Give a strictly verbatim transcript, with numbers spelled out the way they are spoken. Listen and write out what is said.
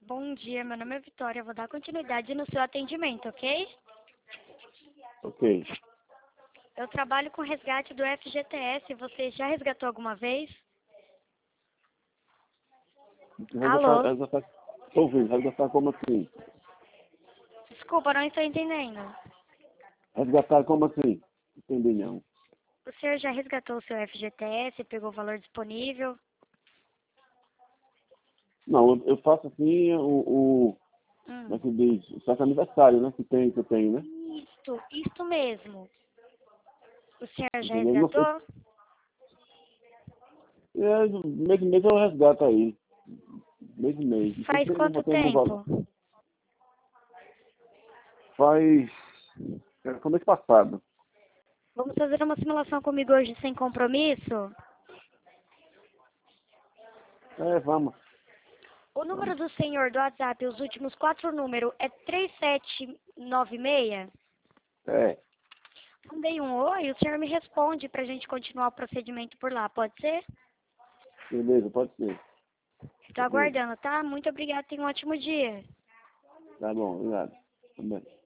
Bom dia, meu nome é Vitória. Eu vou dar continuidade no seu atendimento, ok? Ok. Eu trabalho com resgate do F G T S. Você já resgatou alguma vez? Resgatar, Alô? resgatar, tô ouvindo, resgatar como assim? Desculpa, não estou entendendo. Resgatar como assim? Entendi não. O senhor já resgatou o seu F G T S? Pegou o valor disponível? Não, eu, eu faço assim o, o como Hum. é que diz? O certo aniversário, né? Que tem, que eu tenho, né? Isto, isto mesmo. O senhor já Entendeu? Não sei. resgatou? É, mês em mês eu resgato aí. Mês em mês. Não sei Faz se eu quanto vou ter um valor. tempo? Faz. é, Foi mês passado. Vamos fazer uma simulação comigo hoje sem compromisso? É, vamos. O número Vamos. do senhor do WhatsApp, os últimos quatro números, é três sete nove seis? É, Mandei um oi, o senhor me responde para a gente continuar o procedimento por lá, pode ser? beleza, pode ser. Estou Beleza. aguardando, tá? Muito obrigada, tenha um ótimo dia. Tá bom, obrigado. Também.